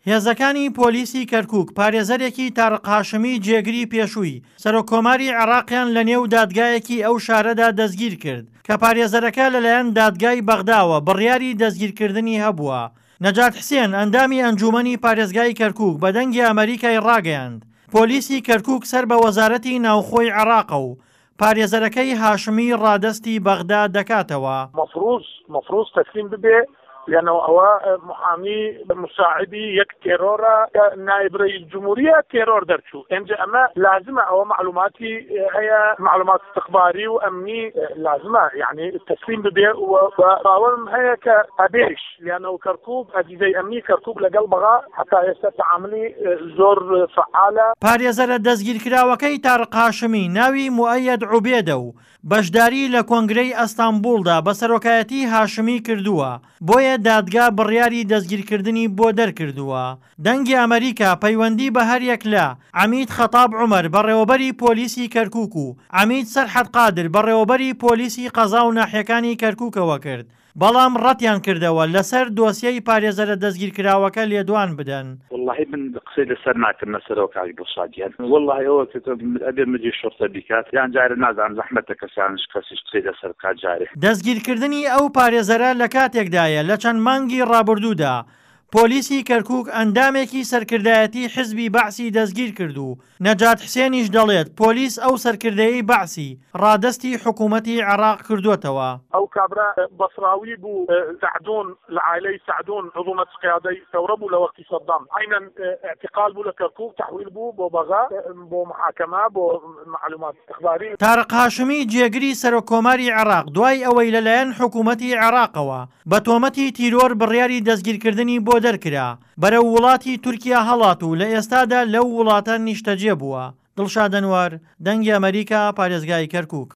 هێزەکانی پۆلیسی کەرکووک پارێزەرێکی تارق هاشمی جێگری پێشووی سەرۆکۆماری عێراقیان لە نێو دادگایەکی ئەو شارەدا دەستگیر کرد کە پارێزەرەکە لەلایەن دادگای بەغداوە بڕیاری دەستگیرکردنی هەبووە. نەجات حسێن ئەندامی ئەنجومەنی پارێزگای کەرکووک بە دەنگی ئەمریکای ڕاگەیاند. پۆلیسی کەرکووک سەر بە وەزارەتی ناوخۆی عێراقە و پارێزەرەکەی هاشمی ڕادەستی بەغدا دەکاتەوە. مفروض تسليم ببێ لأنه هو محامي مساعدي يك تيرورا نائب رئيس الجمهورية تيرور درشو انجا اما لازمة او معلوماتي هي معلومات استخباري وامني لازمة يعني التسليم ببيع وراولم هي كابيش لانه كركوب اجهزة امني كركوب لقلبها حتى يستعملي زور فعالة. پارێزەرە دەستگیرکراوەکەی تارق هاشمی ناوی مؤەید عوبێدە و بەشداری لە کۆنگرەی ئەستانبولدا بە سەرۆکایەتی هاشمی کردووە، بۆیە دادگا بڕیاری دەستگیرکردنی بۆ دەرکردووە. دەنگی ئەمریکا پەیوەندی بە هەریەک لە عەمید خەتاب عومەر بەڕێوەبەری پۆلیسی کەرکووک و عەمید سەرحەد قادر بەڕێوەبەری پۆلیسی قەزا و ناحیەکانی کەرکووکەوە کرد، بەڵام ڕەتیان کردەوە لەسەر دۆسیەی پارێزەرە دەستگیرکراوەکە لێدوان بدەن. والله من قسەی لەسەر ناکردنە سەرۆکای بۆسادیان والله ئەوە ئەبێ مدیر شۆرتە بیکات یان جارە نازانم زەحمەتە کەسانش کەسیش قسەی لەسەر کات جارێ. دەستگیرکردنی ئەو پارێزەرە لە کاتێکدایە لە چەند مانگی ڕابردوودا پۆلیسی کەرکووک ئەندامێکی سەرکردایەتی حزبی بەعسی دەستگیر کرد و نەجات حسێنیش دەڵێت پۆلیس ئەو سەرکردەیەی بەعسی ڕادەستی حکوومەتی عێراق کردووەتەوە. ئەو کابرا بەسراوی بوو سعدون لە عائلەی سعدون عضو مجلس قیادەی ثورە بوو لە وەختی سەدام عینەن اعتقال بوو لە کەرکووک تحویل بوو بۆ بەغا بۆ محاکەمە بۆ معلومات استخباری. تارق هاشمی جێگری سەرۆکۆماری عێراق دوای ئەوەی لەلایەن حکوومەتی عێراقەوە بە تۆمەتی تیرۆر بڕیاری دەستگیرکردنی بۆ دەرکرا بەرەو وڵاتی تورکیا هەڵات و لە ئێستادا لەو وڵاتە نیشتەجێ بووە. دڵشاد ئەنوار، دەنگی ئەمریکا، پارێزگای کەرکووک.